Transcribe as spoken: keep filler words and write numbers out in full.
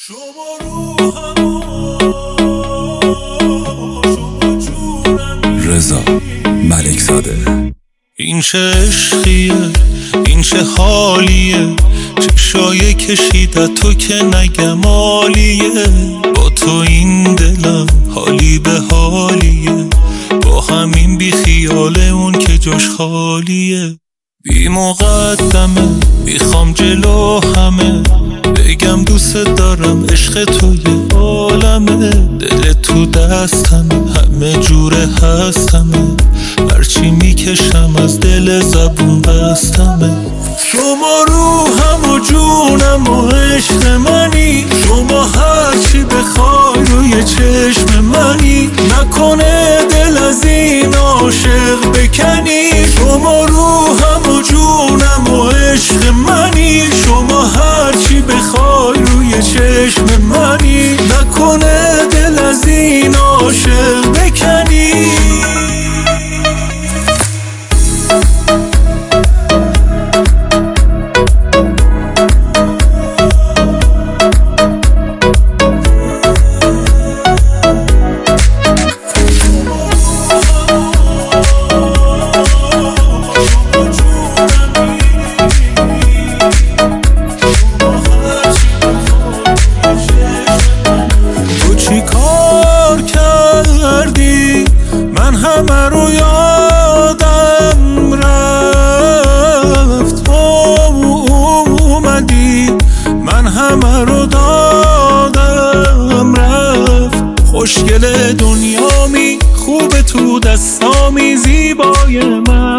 رضا ملکزاده. این چه عشقیه، این چه حالیه، چشای کشیده تو که نگم عالیه. با تو این دلم حالی به حالیه، با همین بی خیاله اون که جاش خالیه. بی مقدمه میخوام جلو همه بگم دوست دارم، عشق تو یه عالمه. دل تو دستمه، همه جوره هستمه، هرچی میکشم از دل زبون بستمه. شما روحم و جونم و عشق منی، شما هرچی بخوای روی چشم منی. نکنه دل از این عاشق بکنی. شما روحم و جونم و عشق منی، شما هرچی بخوای روی چشم منی. نکنه دل از این عاشق بکنی. من همه رو یادم رفت، اومدی من همه رو دادم رفت. خوشگل دنیامی، خوب تو دستامی، زیبای من.